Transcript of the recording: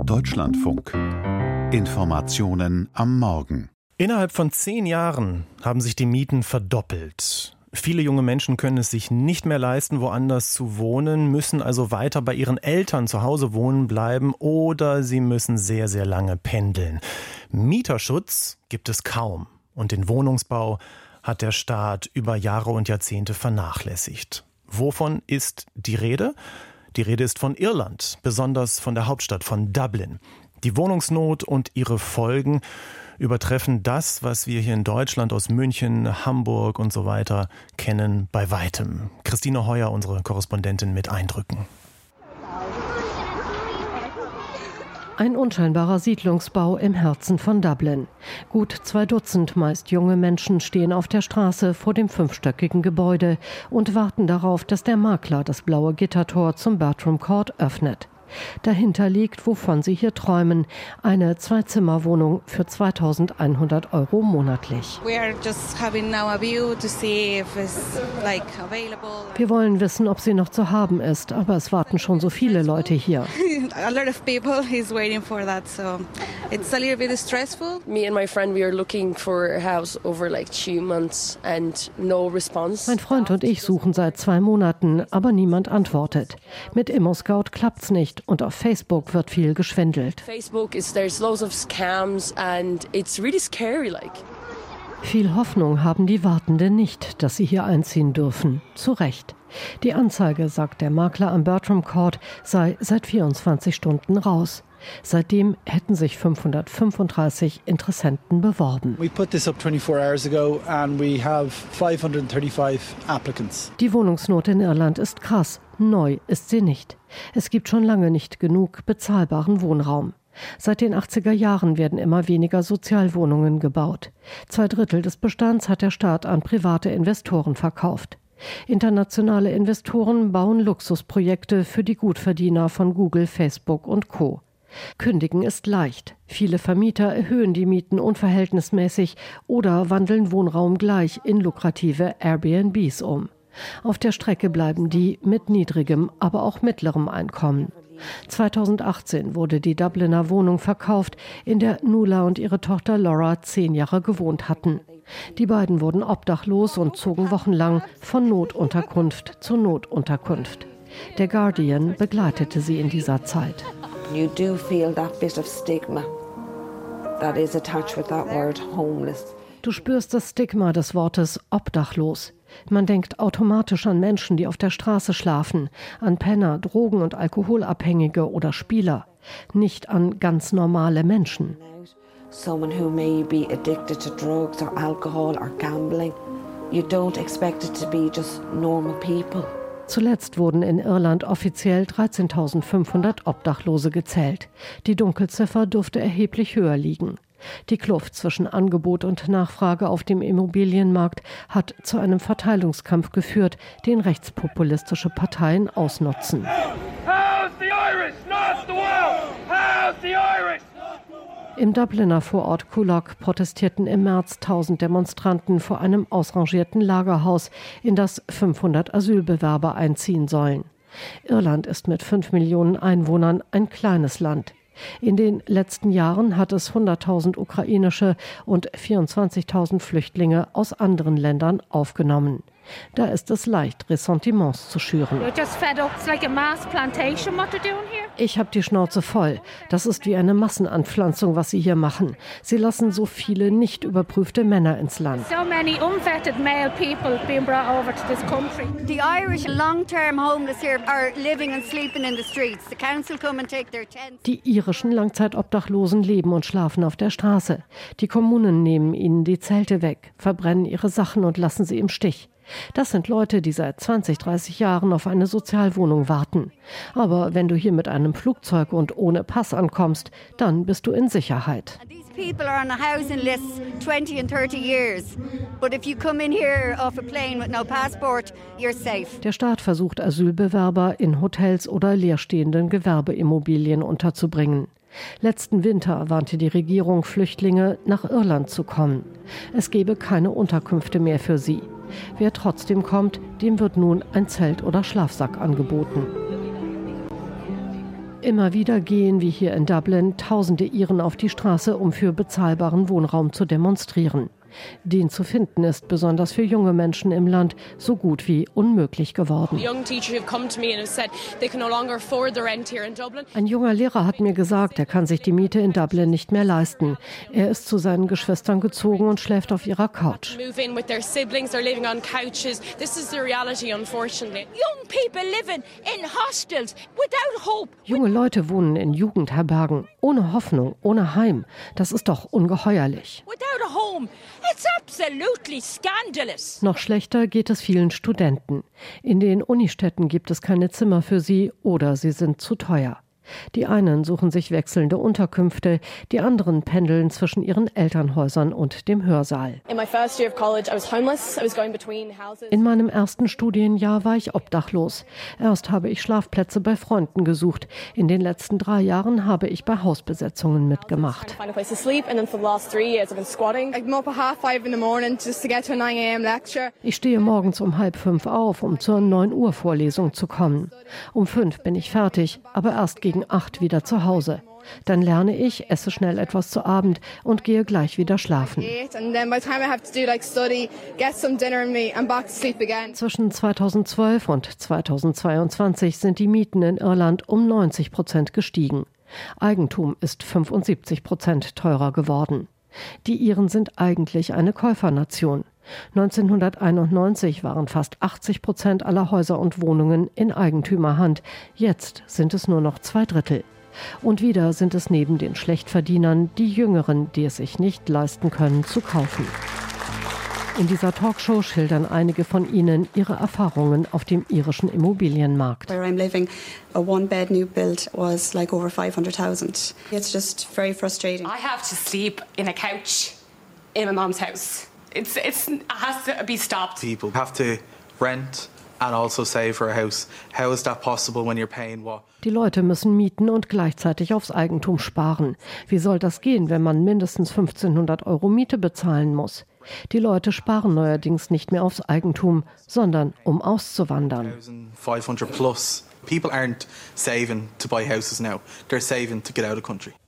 Deutschlandfunk. Informationen am Morgen. Innerhalb von 10 Jahren haben sich die Mieten verdoppelt. Viele junge Menschen können es sich nicht mehr leisten, woanders zu wohnen, müssen also weiter bei ihren Eltern zu Hause wohnen bleiben oder sie müssen sehr, sehr lange pendeln. Mieterschutz gibt es kaum und den Wohnungsbau hat der Staat über Jahre und Jahrzehnte vernachlässigt. Wovon ist die Rede? Die Rede ist von Irland, besonders von der Hauptstadt, von Dublin. Die Wohnungsnot und ihre Folgen übertreffen das, was wir hier in Deutschland aus München, Hamburg und so weiter kennen, bei weitem. Christine Heuer, unsere Korrespondentin, mit Eindrücken. Ein unscheinbarer Siedlungsbau im Herzen von Dublin. Gut 2 Dutzend meist junge Menschen stehen auf der Straße vor dem 5-stöckigen Gebäude und warten darauf, dass der Makler das blaue Gittertor zum Bertram Court öffnet. Dahinter liegt, wovon sie hier träumen, eine 2-Zimmer-Wohnung für 2.100 € monatlich. Wir wollen wissen, ob sie noch zu haben ist, aber es warten schon so viele Leute hier. A lot of people is waiting for that, so it's a little bit stressful. Me and my friend, we are looking for a house over like 2 months and no response. Mein Freund und ich suchen seit 2 Monaten, aber niemand antwortet. Mit ImmoScout klappt's nicht und auf Facebook wird viel geschwindelt. There's loads of scams and it's really scary like. Viel Hoffnung haben die Wartenden nicht, dass sie hier einziehen dürfen. Zu Recht. Die Anzeige, sagt der Makler am Bertram Court, sei seit 24 Stunden raus. Seitdem hätten sich 535 Interessenten beworben. We put this up 24 hours ago and we have 535 applicants. Die Wohnungsnot in Irland ist krass. Neu ist sie nicht. Es gibt schon lange nicht genug bezahlbaren Wohnraum. Seit den 80er Jahren werden immer weniger Sozialwohnungen gebaut. 2/3 des Bestands hat der Staat an private Investoren verkauft. Internationale Investoren bauen Luxusprojekte für die Gutverdiener von Google, Facebook und Co. Kündigen ist leicht. Viele Vermieter erhöhen die Mieten unverhältnismäßig oder wandeln Wohnraum gleich in lukrative Airbnbs um. Auf der Strecke bleiben die mit niedrigem, aber auch mittlerem Einkommen. 2018 wurde die Dubliner Wohnung verkauft, in der Nuala und ihre Tochter Laura 10 Jahre gewohnt hatten. Die beiden wurden obdachlos und zogen wochenlang von Notunterkunft zu Notunterkunft. Der Guardian begleitete sie in dieser Zeit. You do feel that bit of stigma that is attached with that word homeless. Du spürst das Stigma des Wortes obdachlos. Man denkt automatisch an Menschen, die auf der Straße schlafen, an Penner, Drogen- und Alkoholabhängige oder Spieler, nicht an ganz normale Menschen. Someone who may be addicted to drugs or alcohol or gambling. You don't expect it to be just normal people. Zuletzt wurden in Irland offiziell 13.500 Obdachlose gezählt. Die Dunkelziffer dürfte erheblich höher liegen. Die Kluft zwischen Angebot und Nachfrage auf dem Immobilienmarkt hat zu einem Verteilungskampf geführt, den rechtspopulistische Parteien ausnutzen. Im Dubliner Vorort Coolock protestierten im März 1000 Demonstranten vor einem ausrangierten Lagerhaus, in das 500 Asylbewerber einziehen sollen. Irland ist mit 5 Millionen Einwohnern ein kleines Land. In den letzten Jahren hat es 100.000 ukrainische und 24.000 Flüchtlinge aus anderen Ländern aufgenommen. Da ist es leicht, Ressentiments zu schüren. Ich habe die Schnauze voll. Das ist wie eine Massenanpflanzung, was sie hier machen. Sie lassen so viele nicht überprüfte Männer ins Land. The Irish long-term homeless here are living and sleeping in the streets. The council come and take their tents. Die irischen Langzeitobdachlosen leben und schlafen auf der Straße. Die Kommunen nehmen ihnen die Zelte weg, verbrennen ihre Sachen und lassen sie im Stich. Das sind Leute, die seit 20, 30 Jahren auf eine Sozialwohnung warten. Aber wenn du hier mit einem Flugzeug und ohne Pass ankommst, dann bist du in Sicherheit. People are on a housing list 20 and 30 years. But if you come in here off a plane with no passport, you're safe. Der Staat versucht, Asylbewerber in Hotels oder leerstehenden Gewerbeimmobilien unterzubringen. Letzten Winter warnte die Regierung, Flüchtlinge nach Irland zu kommen. Es gebe keine Unterkünfte mehr für sie. Wer trotzdem kommt, dem wird nun ein Zelt oder Schlafsack angeboten. Immer wieder gehen, wie hier in Dublin, Tausende Iren auf die Straße, um für bezahlbaren Wohnraum zu demonstrieren. Den zu finden ist besonders für junge Menschen im Land so gut wie unmöglich geworden. Ein junger Lehrer hat mir gesagt, er kann sich die Miete in Dublin nicht mehr leisten. Er ist zu seinen Geschwistern gezogen und schläft auf ihrer Couch. Junge Leute wohnen in Jugendherbergen, ohne Hoffnung, ohne Heim. Das ist doch ungeheuerlich. Noch schlechter geht es vielen Studenten. In den Unistädten gibt es keine Zimmer für sie oder sie sind zu teuer. Die einen suchen sich wechselnde Unterkünfte, die anderen pendeln zwischen ihren Elternhäusern und dem Hörsaal. In meinem ersten Studienjahr war ich obdachlos. Erst habe ich Schlafplätze bei Freunden gesucht. In den letzten 3 Jahren habe ich bei Hausbesetzungen mitgemacht. Ich stehe morgens um 4:30 auf, um zur 9 Uhr Vorlesung zu kommen. Um 5 bin ich fertig, aber erst gegen 8 wieder zu Hause. Dann lerne ich, esse schnell etwas zu Abend und gehe gleich wieder schlafen. Zwischen 2012 und 2022 sind die Mieten in Irland um 90% gestiegen. Eigentum ist 75% teurer geworden. Die Iren sind eigentlich eine Käufernation. 1991 waren fast 80% aller Häuser und Wohnungen in Eigentümerhand. Jetzt sind es nur noch 2/3. Und wieder sind es neben den Schlechtverdienern die Jüngeren, die es sich nicht leisten können, zu kaufen. In dieser Talkshow schildern einige von ihnen ihre Erfahrungen auf dem irischen Immobilienmarkt. Where I'm living, a one-bed new build was like over 500,000. It's just very frustrating. I have to sleep in a couch in my mom's house. It has to be stopped. People have to rent and also save for a house. How is that possible when you're paying what? Die Leute müssen mieten und gleichzeitig aufs Eigentum sparen. Wie soll das gehen, wenn man mindestens 1.500 € Miete bezahlen muss? Die Leute sparen neuerdings nicht mehr aufs Eigentum, sondern um auszuwandern. 1,500 plus. People aren't saving to buy houses now. They're saving to get out of the country.